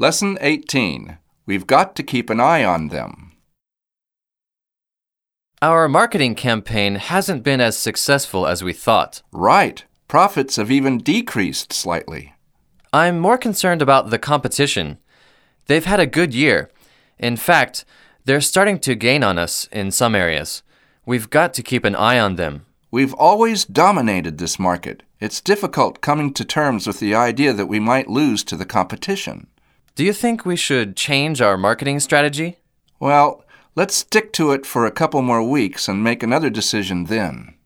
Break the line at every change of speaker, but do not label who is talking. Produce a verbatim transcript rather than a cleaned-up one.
Lesson eighteen. We've got to keep an eye on them.
Our marketing campaign hasn't been as successful as we thought.
Right. Profits have even decreased slightly.
I'm more concerned about the competition. They've had a good year. In fact, they're starting to gain on us in some areas. We've got to keep an eye on them.
We've always dominated this market. It's difficult coming to terms with the idea that we might lose to the competition.
Do you think we should change our marketing strategy?
Well, let's stick to it for a couple more weeks and make another decision then.